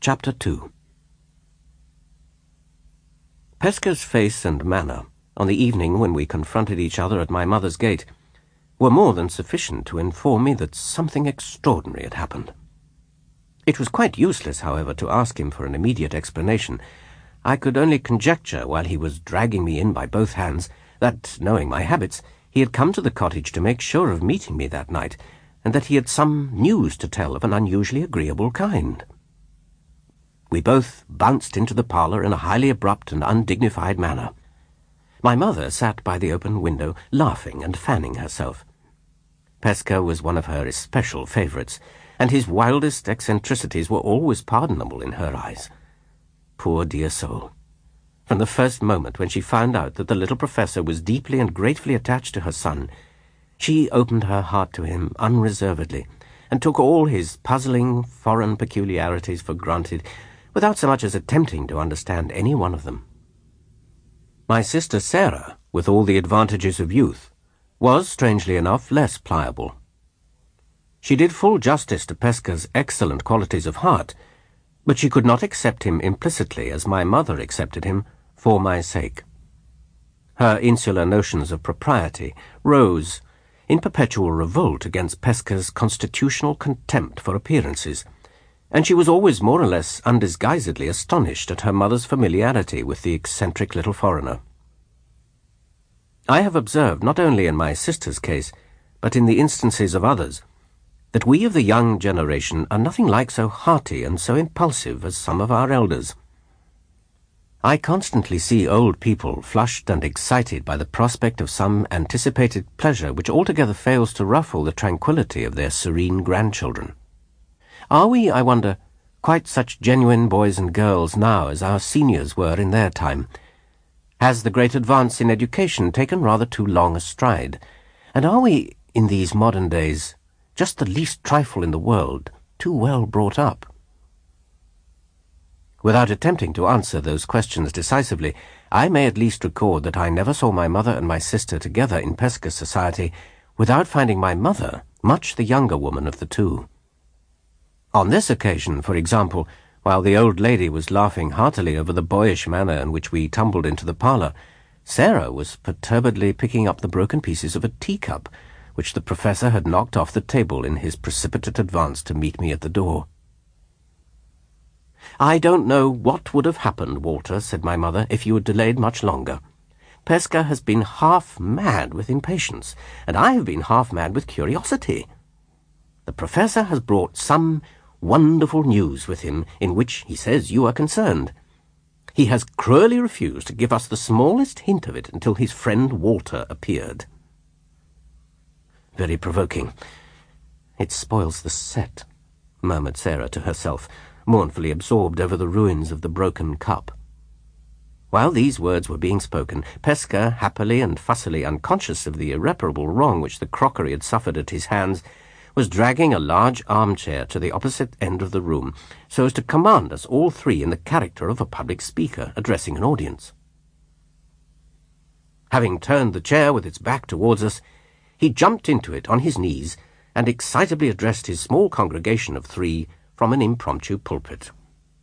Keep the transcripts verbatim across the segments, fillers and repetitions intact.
Chapter two. Pesca's face and manner, on the evening when we confronted each other at my mother's gate, were more than sufficient to inform me that something extraordinary had happened. It was quite useless, however, to ask him for an immediate explanation. I could only conjecture, while he was dragging me in by both hands, that, knowing my habits, he had come to the cottage to make sure of meeting me that night, and that he had some news to tell of an unusually agreeable kind. We both bounced into the parlour in a highly abrupt and undignified manner. My mother sat by the open window, laughing and fanning herself. Pesca was one of her especial favourites, and his wildest eccentricities were always pardonable in her eyes. Poor dear soul! From the first moment when she found out that the little professor was deeply and gratefully attached to her son, she opened her heart to him unreservedly, and took all his puzzling foreign peculiarities for granted, without so much as attempting to understand any one of them. My sister Sarah, with all the advantages of youth, was, strangely enough, less pliable. She did full justice to Pesca's excellent qualities of heart, but she could not accept him implicitly as my mother accepted him for my sake. Her insular notions of propriety rose in perpetual revolt against Pesca's constitutional contempt for appearances, and she was always more or less undisguisedly astonished at her mother's familiarity with the eccentric little foreigner. I have observed, not only in my sister's case, but in the instances of others, that we of the young generation are nothing like so hearty and so impulsive as some of our elders. I constantly see old people flushed and excited by the prospect of some anticipated pleasure which altogether fails to ruffle the tranquillity of their serene grandchildren. Are we, I wonder, quite such genuine boys and girls now as our seniors were in their time? Has the great advance in education taken rather too long a stride? And are we, in these modern days, just the least trifle in the world, too well brought up? Without attempting to answer those questions decisively, I may at least record that I never saw my mother and my sister together in Pesca's society without finding my mother much the younger woman of the two. On this occasion, for example, while the old lady was laughing heartily over the boyish manner in which we tumbled into the parlour, Sarah was perturbedly picking up the broken pieces of a teacup, which the professor had knocked off the table in his precipitate advance to meet me at the door. "I don't know what would have happened, Walter," said my mother, "if you had delayed much longer. Pesca has been half mad with impatience, and I have been half mad with curiosity. The professor has brought some wonderful news with him in which he says you are concerned. He has cruelly refused to give us the smallest hint of it until his friend Walter appeared." "Very provoking. It spoils the set," murmured Sarah to herself, mournfully absorbed over the ruins of the broken cup. While these words were being spoken, Pesca, happily and fussily unconscious of the irreparable wrong which the crockery had suffered at his hands, was dragging a large armchair to the opposite end of the room, so as to command us all three in the character of a public speaker addressing an audience. Having turned the chair with its back towards us, he jumped into it on his knees and excitably addressed his small congregation of three from an impromptu pulpit.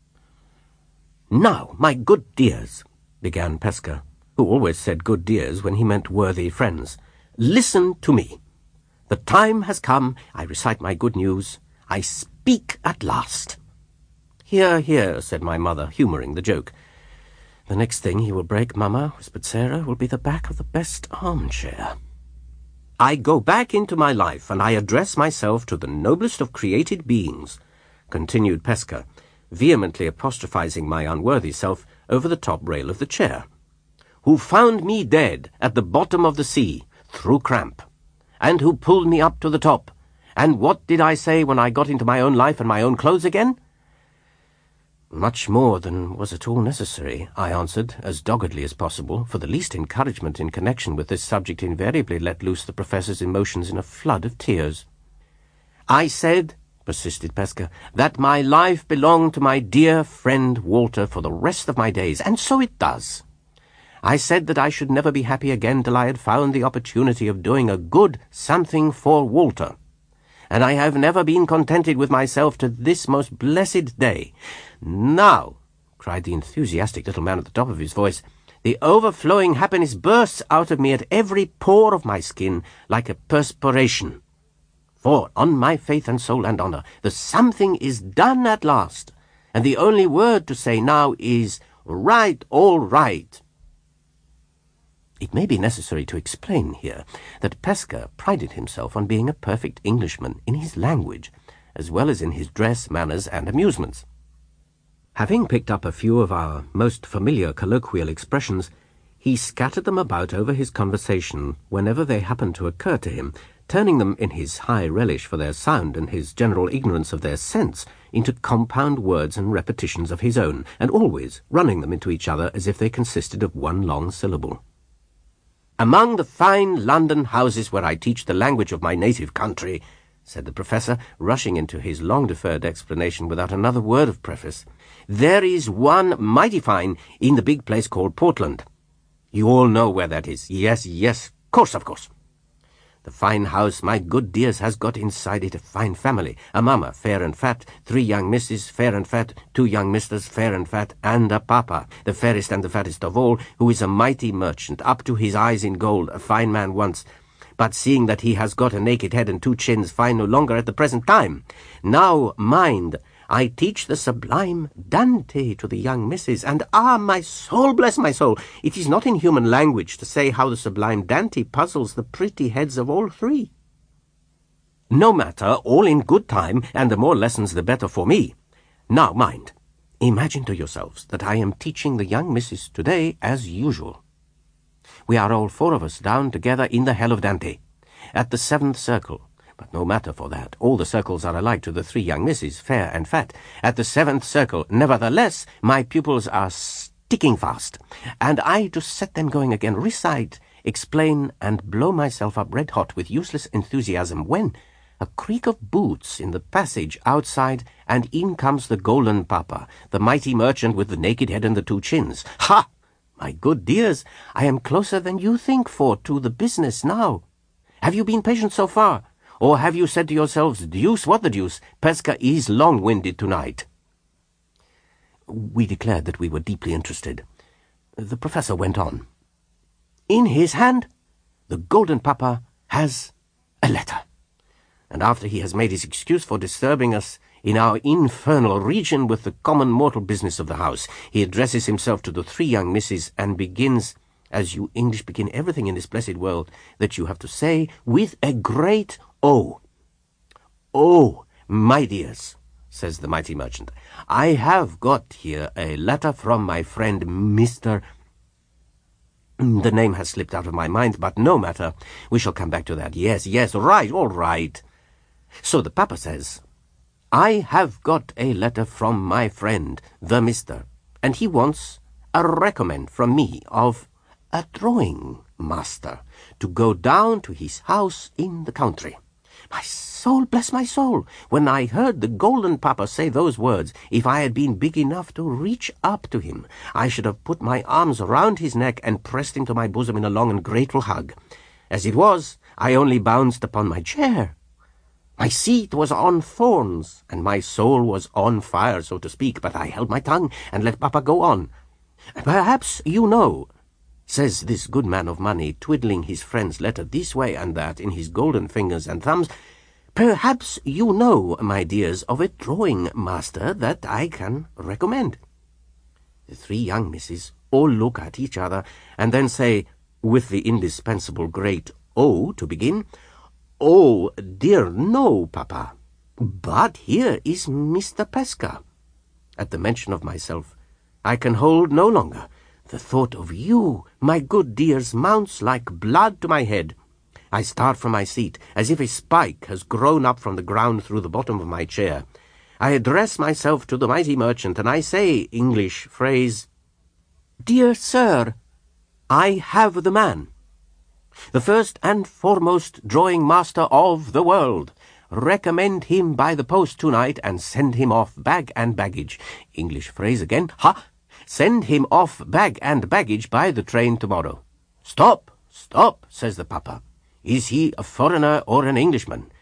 "Now, my good dears," began Pesca, who always said good dears when he meant worthy friends, "listen to me. The time has come. I recite my good news. I speak at last." "Hear, hear," said my mother, humouring the joke. "The next thing he will break, Mamma," whispered Sarah, "will be the back of the best armchair." "I go back into my life, and I address myself to the noblest of created beings," continued Pesca, vehemently apostrophizing my unworthy self over the top rail of the chair, "who found me dead at the bottom of the sea, through cramp, and who pulled me up to the top. And what did I say when I got into my own life and my own clothes again?" "Much more than was at all necessary," I answered, as doggedly as possible, for the least encouragement in connection with this subject invariably let loose the professor's emotions in a flood of tears. "I said," persisted Pesca, "that my life belonged to my dear friend Walter for the rest of my days, and so it does. I said that I should never be happy again till I had found the opportunity of doing a good something for Walter. and I have never been contented with myself to this most blessed day. Now, cried the enthusiastic little man at the top of his voice, the overflowing happiness bursts out of me at every pore of my skin like a perspiration. For, on my faith and soul and honour, the something is done at last, and the only word to say now is, right, all right. It may be necessary to explain here that Pesca prided himself on being a perfect Englishman in his language, as well as in his dress, manners, and amusements. Having picked up a few of our most familiar colloquial expressions, he scattered them about over his conversation whenever they happened to occur to him, turning them in his high relish for their sound and his general ignorance of their sense into compound words and repetitions of his own, and always running them into each other as if they consisted of one long syllable. "Among the fine London houses where I teach the language of my native country," said the professor, rushing into his long-deferred explanation without another word of preface, "there is one mighty fine in the big place called Portland. You all know where that is. Yes, yes, course, of course. The fine house, my good dears, has got inside it a fine family, a mamma, fair and fat, three young misses, fair and fat, two young misters, fair and fat, and a papa, the fairest and the fattest of all, who is a mighty merchant, up to his eyes in gold, a fine man once, but seeing that he has got a naked head and two chins, fine no longer at the present time. Now, mind, I teach the sublime Dante to the young misses, and ah, my soul, bless my soul, it is not in human language to say how the sublime Dante puzzles the pretty heads of all three. No matter, all in good time, and the more lessons the better for me. Now, mind, imagine to yourselves that I am teaching the young misses today as usual. We are all four of us down together in the hell of Dante, at the seventh circle. But no matter for that, all the circles are alike to the three young misses, fair and fat. At the seventh circle, nevertheless, my pupils are sticking fast, and I to set them going again, recite, explain, and blow myself up red-hot with useless enthusiasm, when a creak of boots in the passage outside, and in comes the golden papa, the mighty merchant with the naked head and the two chins. Ha! My good dears, I am closer than you think for to the business now. Have you been patient so far? Or have you said to yourselves, deuce, what the deuce, Pesca is long-winded tonight? We declared that we were deeply interested. The professor went on. In his hand, the golden papa has a letter. And after he has made his excuse for disturbing us in our infernal region with the common mortal business of the house, he addresses himself to the three young misses and begins, as you English begin everything in this blessed world that you have to say, with a great O. Oh, my dears, says the mighty merchant, I have got here a letter from my friend Mister The name has slipped out of my mind, but no matter. We shall come back to that. Yes, yes, right, all right. So the papa says, I have got a letter from my friend, the Mister, and he wants a recommend from me of a drawing master to go down to his house in the country. My soul, bless my soul, when I heard the golden papa say those words, if I had been big enough to reach up to him, I should have put my arms round his neck and pressed him to my bosom in a long and grateful hug. As it was, I only bounced upon my chair. My seat was on thorns, and my soul was on fire, so to speak, but I held my tongue and let papa go on. Perhaps you know, says this good man of money, twiddling his friend's letter this way and that in his golden fingers and thumbs, perhaps you know, my dears, of a drawing master that I can recommend. The three young misses all look at each other and then say, with the indispensable great O to begin, Oh, dear, no, papa. But here is Mister Pesca. At the mention of myself, I can hold no longer. The thought of you, my good dears, mounts like blood to my head. I start from my seat, as if a spike has grown up from the ground through the bottom of my chair. I address myself to the mighty merchant, and I say, English phrase, Dear sir, I have the man, the first and foremost drawing master of the world. Recommend him by the post tonight, and send him off bag and baggage. English phrase again, ha! Send him off bag and baggage by the train tomorrow. Stop, stop, says the papa. Is he a foreigner or an Englishman?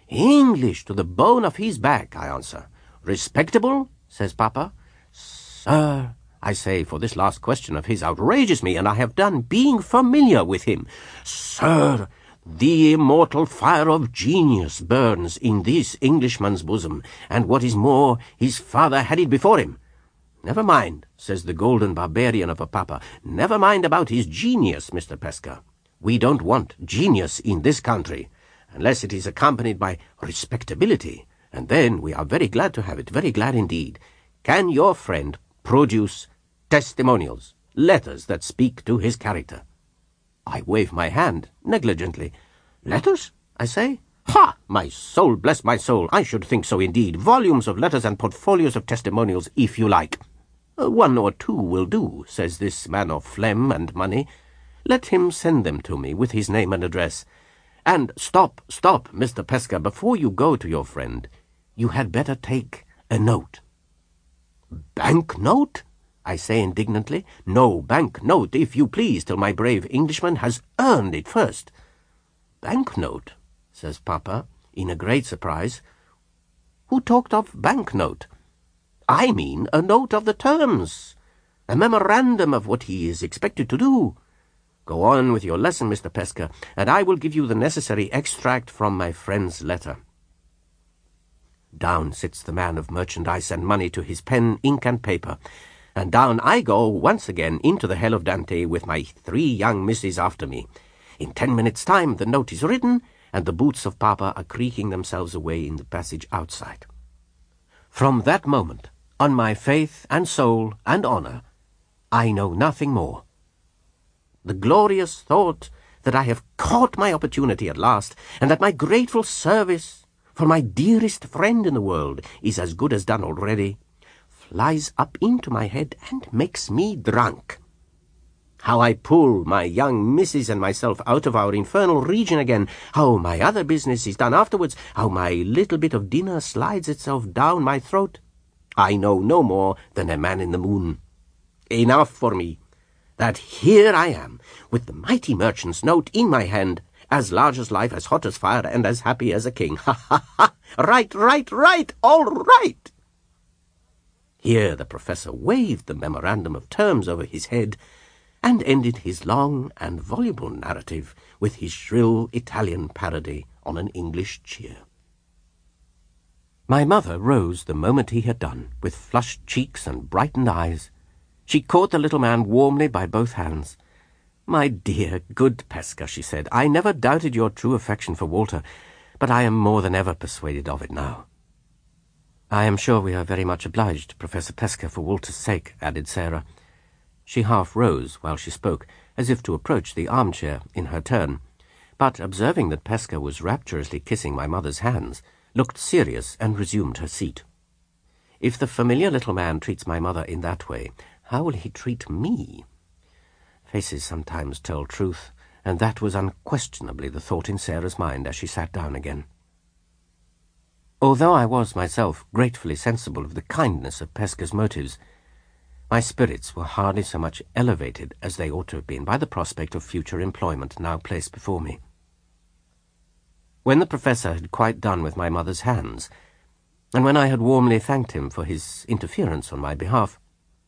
English to the bone of his back, I answer. Respectable, says Papa. Sir, I say, for this last question of his outrages me, and I have done being familiar with him. Sir, the immortal fire of genius burns in this Englishman's bosom, and what is more, his father had it before him. Never mind, says the golden barbarian of a Papa. Never mind about his genius, Mister Pesca. We don't want genius in this country, unless it is accompanied by respectability, and then we are very glad to have it, very glad indeed. Can your friend produce testimonials, letters that speak to his character? I wave my hand negligently. Letters, I say. Ha! My soul, bless my soul, I should think so indeed. Volumes of letters and portfolios of testimonials, if you like. Uh, one or two will do, says this man of phlegm and money. Let him send them to me with his name and address. And stop, stop, Mister Pesca, before you go to your friend, you had better take a note. Bank note? I say indignantly. No, bank note, if you please, till my brave Englishman has earned it first. Bank note, says Papa, in a great surprise. Who talked of bank note? I mean a note of the terms, a memorandum of what he is expected to do. Go on with your lesson, Mister Pesca, and I will give you the necessary extract from my friend's letter. Down sits the man of merchandise and money to his pen, ink, and paper, and down I go once again into the hell of Dante with my three young misses after me. In ten minutes' time the note is written, and the boots of Papa are creaking themselves away in the passage outside. From that moment, on my faith and soul and honour, I know nothing more. The glorious thought that I have caught my opportunity at last, and that my grateful service for my dearest friend in the world is as good as done already, flies up into my head and makes me drunk. How I pull my young missus and myself out of our infernal region again, how my other business is done afterwards, how my little bit of dinner slides itself down my throat, I know no more than a man in the moon. Enough for me, that here I am, with the mighty merchant's note in my hand, as large as life, as hot as fire, and as happy as a king. Ha, ha, ha! Right, right, right! All right! Here the professor waved the memorandum of terms over his head, and ended his long and voluble narrative with his shrill Italian parody on an English cheer. My mother rose the moment he had done, with flushed cheeks and brightened eyes. She caught the little man warmly by both hands. "My dear, good Pesca," she said, "I never doubted your true affection for Walter, but I am more than ever persuaded of it now." "I am sure we are very much obliged to Professor Pesca for Walter's sake," added Sarah. She half rose while she spoke, as if to approach the armchair in her turn, but observing that Pesca was rapturously kissing my mother's hands, looked serious and resumed her seat. "If the familiar little man treats my mother in that way, how will he treat me?" Faces sometimes tell truth, and that was unquestionably the thought in Sarah's mind as she sat down again. Although I was myself gratefully sensible of the kindness of Pesca's motives, my spirits were hardly so much elevated as they ought to have been by the prospect of future employment now placed before me. When the professor had quite done with my mother's hands, and when I had warmly thanked him for his interference on my behalf,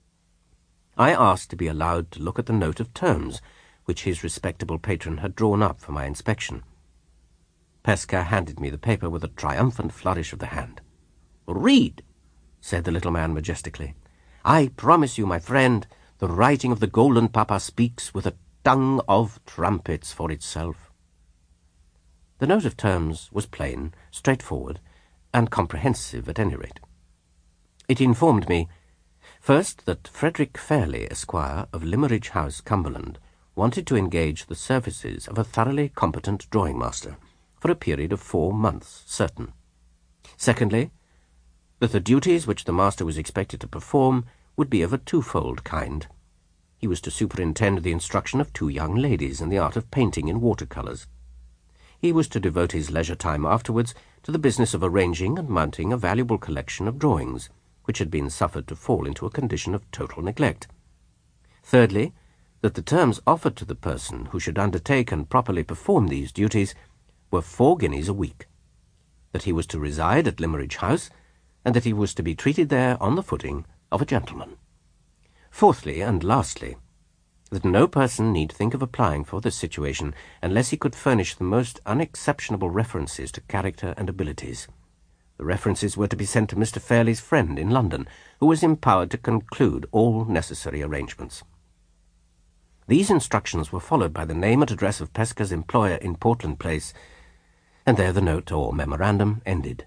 I asked to be allowed to look at the note of terms which his respectable patron had drawn up for my inspection. Pesca handed me the paper with a triumphant flourish of the hand. "Read," said the little man majestically. "I promise you, my friend, the writing of the Golden Papa speaks with a tongue of trumpets for itself." The note of terms was plain, straightforward, and comprehensive at any rate. It informed me, first, that Frederick Fairley, Esquire, of Limmeridge House, Cumberland, wanted to engage the services of a thoroughly competent drawing-master for a period of four months certain. Secondly, that the duties which the master was expected to perform would be of a twofold kind. He was to superintend the instruction of two young ladies in the art of painting in watercolours. He was to devote his leisure time afterwards to the business of arranging and mounting a valuable collection of drawings, which had been suffered to fall into a condition of total neglect. Thirdly, that the terms offered to the person who should undertake and properly perform these duties were four guineas a week. that he was to reside at Limmeridge House, and that he was to be treated there on the footing of a gentleman. Fourthly, and lastly, that no person need think of applying for this situation unless he could furnish the most unexceptionable references to character and abilities. The references were to be sent to Mister Fairley's friend in London, who was empowered to conclude all necessary arrangements. These instructions were followed by the name and address of Pesca's employer in Portland Place, and there the note or memorandum ended.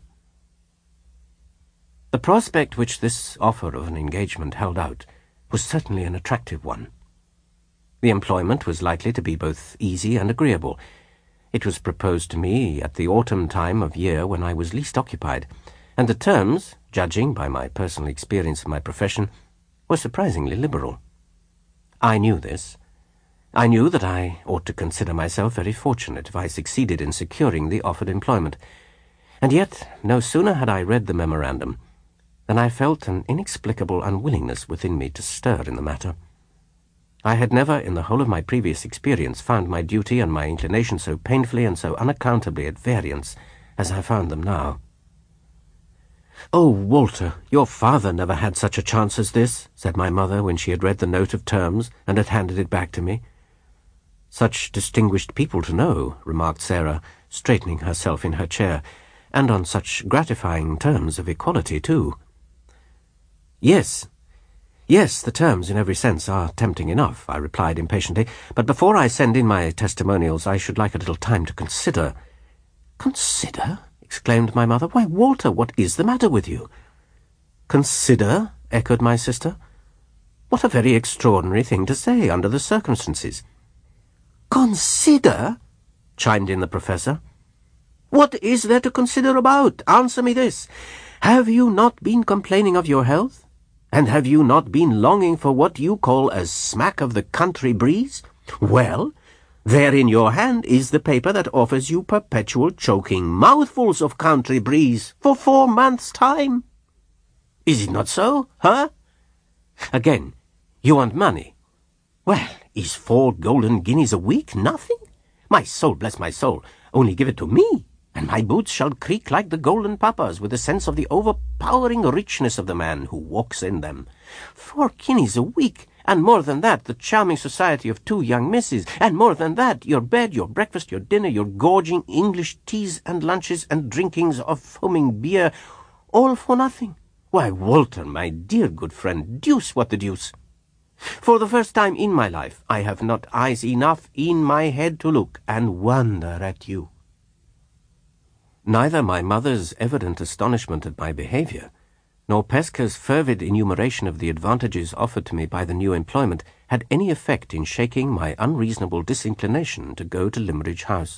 The prospect which this offer of an engagement held out was certainly an attractive one. The employment was likely to be both easy and agreeable. It was proposed to me at the autumn time of year when I was least occupied, and the terms, judging by my personal experience of my profession, were surprisingly liberal. I knew this. I knew that I ought to consider myself very fortunate if I succeeded in securing the offered employment, and yet no sooner had I read the memorandum than I felt an inexplicable unwillingness within me to stir in the matter. I had never in the whole of my previous experience found my duty and my inclination so painfully and so unaccountably at variance as I found them now. "Oh, Walter, your father never had such a chance as this," said my mother when she had read the note of terms and had handed it back to me. "Such distinguished people to know," remarked Sarah, straightening herself in her chair, "and on such gratifying terms of equality, too." "Yes, yes, the terms in every sense are tempting enough," I replied impatiently, "but before I send in my testimonials I should like a little time to consider." "Consider?" exclaimed my mother. "Why, Walter, what is the matter with you?" "Consider?" echoed my sister. "What a very extraordinary thing to say under the circumstances." "Consider?" chimed in the professor. "What is there to consider about? Answer me this. Have you not been complaining of your health? And have you not been longing for what you call a smack of the country breeze? Well, there in your hand is the paper that offers you perpetual choking mouthfuls of country breeze for four months' time. Is it not so, huh? Again, you want money. Well, is four golden guineas a week nothing? My soul, bless my soul, only give it to me, and my boots shall creak like the golden papas with a sense of the overpowering richness of the man who walks in them. Four guineas a week, and more than that, the charming society of two young misses, and more than that, your bed, your breakfast, your dinner, your gorging English teas and lunches and drinkings of foaming beer, all for nothing. Why, Walter, my dear good friend, deuce what the deuce! For the first time in my life, I have not eyes enough in my head to look and wonder at you." Neither my mother's evident astonishment at my behaviour, nor Pesca's fervid enumeration of the advantages offered to me by the new employment had any effect in shaking my unreasonable disinclination to go to Limmeridge House.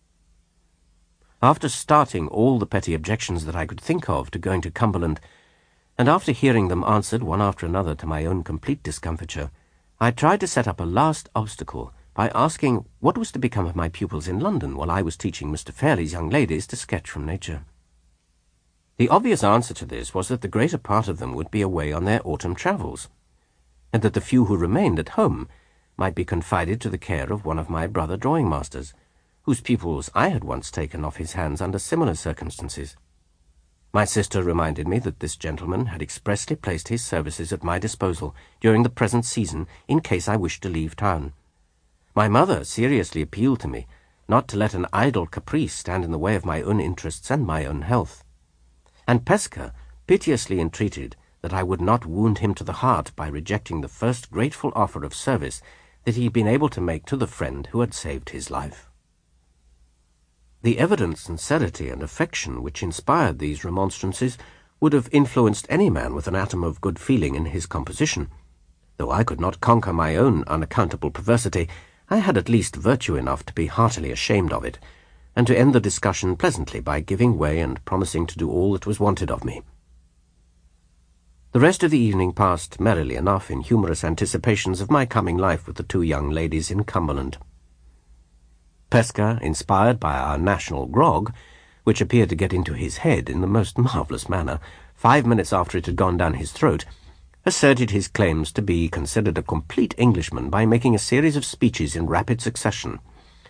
After starting all the petty objections that I could think of to going to Cumberland, and after hearing them answered one after another to my own complete discomfiture, I tried to set up a last obstacle by asking what was to become of my pupils in London while I was teaching Mister Fairley's young ladies to sketch from nature. The obvious answer to this was that the greater part of them would be away on their autumn travels, and that the few who remained at home might be confided to the care of one of my brother drawing-masters, whose pupils I had once taken off his hands under similar circumstances. My sister reminded me that this gentleman had expressly placed his services at my disposal during the present season in case I wished to leave town. My mother seriously appealed to me not to let an idle caprice stand in the way of my own interests and my own health. And Pesca piteously entreated that I would not wound him to the heart by rejecting the first grateful offer of service that he had been able to make to the friend who had saved his life. The evident sincerity and affection which inspired these remonstrances would have influenced any man with an atom of good feeling in his composition. Though I could not conquer my own unaccountable perversity, I had at least virtue enough to be heartily ashamed of it, and to end the discussion pleasantly by giving way and promising to do all that was wanted of me. The rest of the evening passed merrily enough in humorous anticipations of my coming life with the two young ladies in Cumberland. Pesca, inspired by our national grog, which appeared to get into his head in the most marvellous manner, five minutes after it had gone down his throat, asserted his claims to be considered a complete Englishman by making a series of speeches in rapid succession.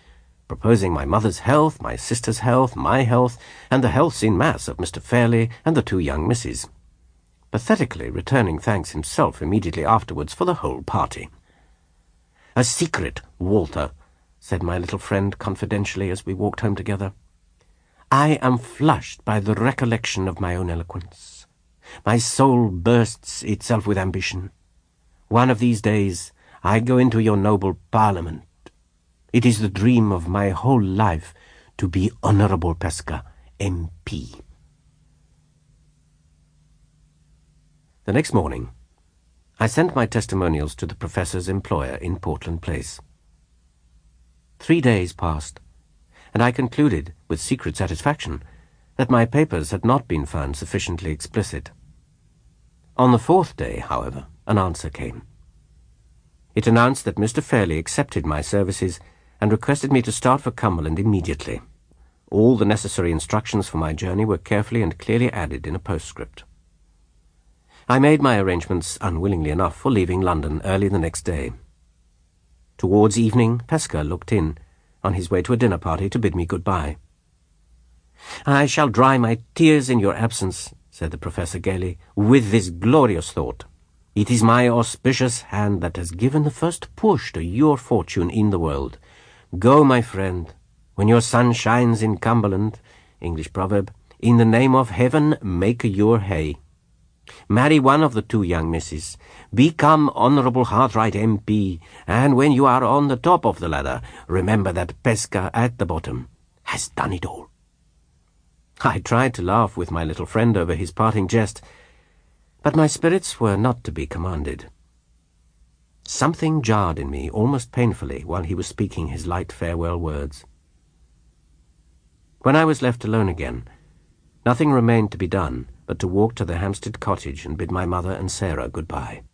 proposing my mother's health, my sister's health, my health, and the healths in mass of Mister Fairley and the two young misses, pathetically returning thanks himself immediately afterwards for the whole party. "A secret, Walter," said my little friend confidentially as we walked home together. "I am flushed by the recollection of my own eloquence. My soul bursts itself with ambition. One of these days I go into your noble Parliament. It is the dream of my whole life to be Honourable Pesca, M P." The next morning, I sent my testimonials to the Professor's employer in Portland Place. Three days passed, and I concluded, with secret satisfaction, that my papers had not been found sufficiently explicit. On the fourth day, however, an answer came. It announced that Mister Fairley accepted my services and requested me to start for Cumberland immediately. All the necessary instructions for my journey were carefully and clearly added in a postscript. I made my arrangements, unwillingly enough, for leaving London early the next day. Towards evening, Pesca looked in, on his way to a dinner party, to bid me good-bye. "I shall dry my tears in your absence," said the Professor gaily, "with this glorious thought. It is my auspicious hand that has given the first push to your fortune in the world. Go, my friend, when your sun shines in Cumberland, English proverb, in the name of heaven make your hay. Marry one of the two young misses, become Honourable Hartright M P, and when you are on the top of the ladder, remember that Pesca at the bottom has done it all." I tried to laugh with my little friend over his parting jest, but my spirits were not to be commanded. Something jarred in me almost painfully while he was speaking his light farewell words. When I was left alone again, nothing remained to be done but to walk to the Hampstead cottage and bid my mother and Sarah good-bye.